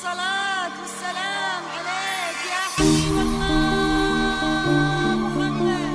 الصلاة والسلام عليك يا حبيب الله محمد.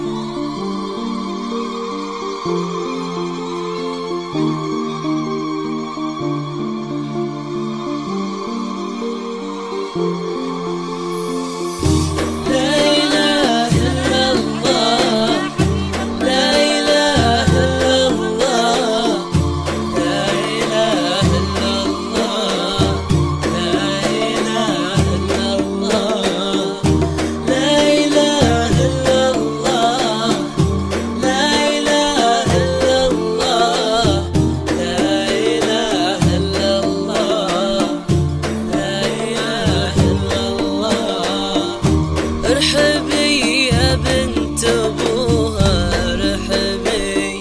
ارحبي يا بنت ابوها، ارحبي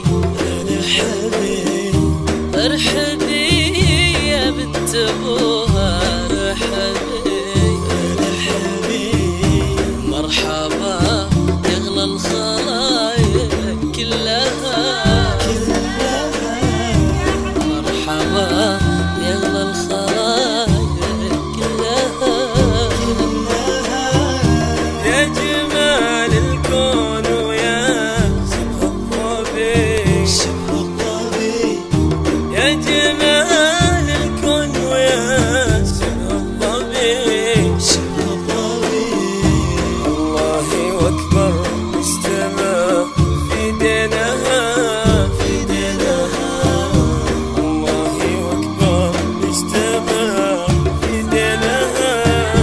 ارحبي يا بنت ابوها، ارحبي مرحبا يغلى الخلايق كلها، مرحبا يغلى الخلايق كلها. يا جمال الكون ويا شبه الطبيب، يا جمال الكون ويا شبه الطبيب، الله أكبر مجتمع في دينها، الله أكبر مجتمع في دينها.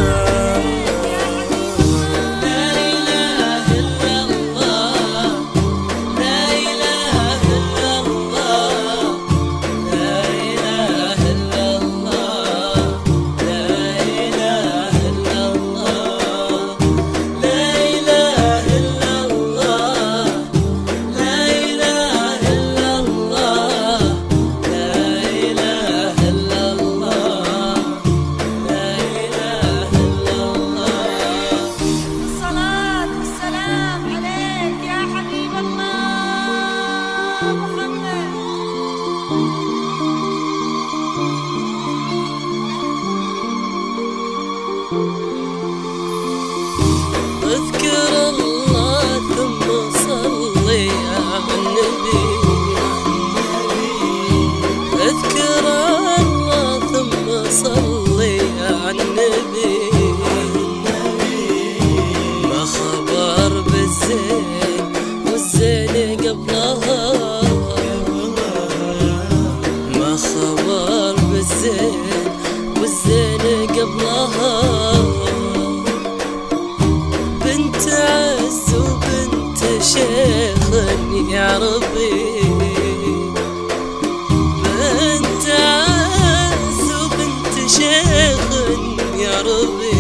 اذكر الله ثم صلي على النبي، اذكر الله ثم صلي على النبي. ما خبر بالزين والزين قبلها، ما خبر بالزين والزين قبلها. بنت عز وبنت شيخ يا ربي، بنت عز وبنت شيخ يا ربي.